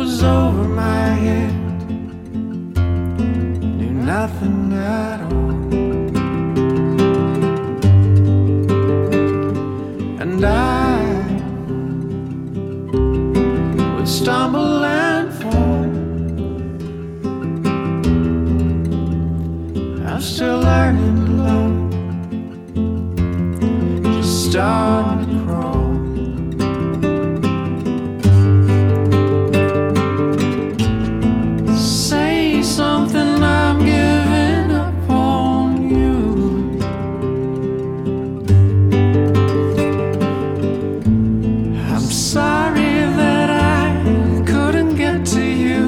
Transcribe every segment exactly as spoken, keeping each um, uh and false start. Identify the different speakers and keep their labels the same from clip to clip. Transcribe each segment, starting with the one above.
Speaker 1: was over my head, knew nothing at all. And I would stumble and fall. I'm still learning to love, just starting to crawl. Say something, I'm giving up on you. I'm sorry that I couldn't get to you.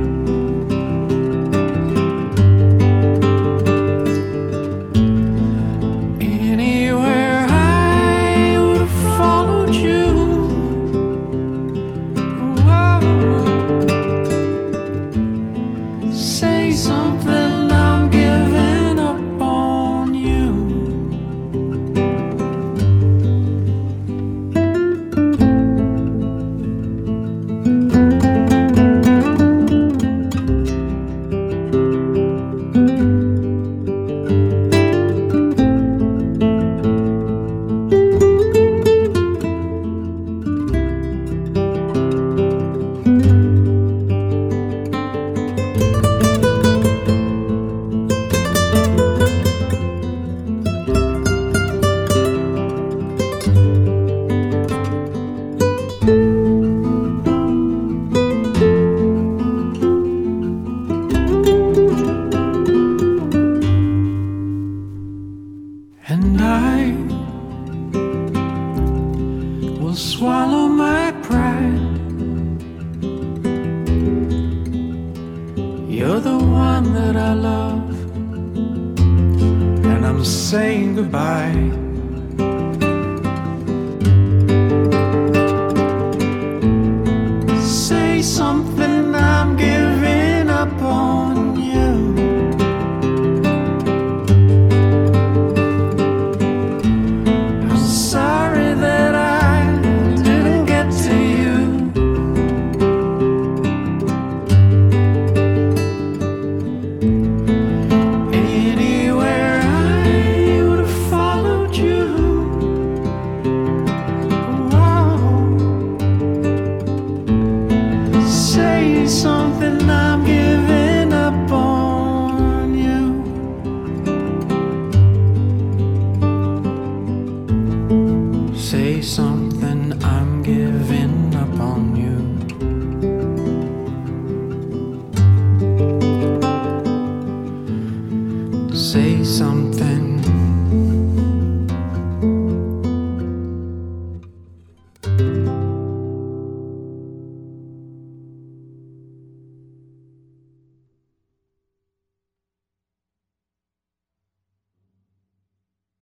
Speaker 1: Anywhere I would have followed you. Whoa. Say something, I'm giving up on you. And I will swallow my pride. You're the one that I love, and I'm saying goodbye. Say something, I'm giving up on you. Say something, I'm giving up on you. Say something, I'm giving up on you. Say something.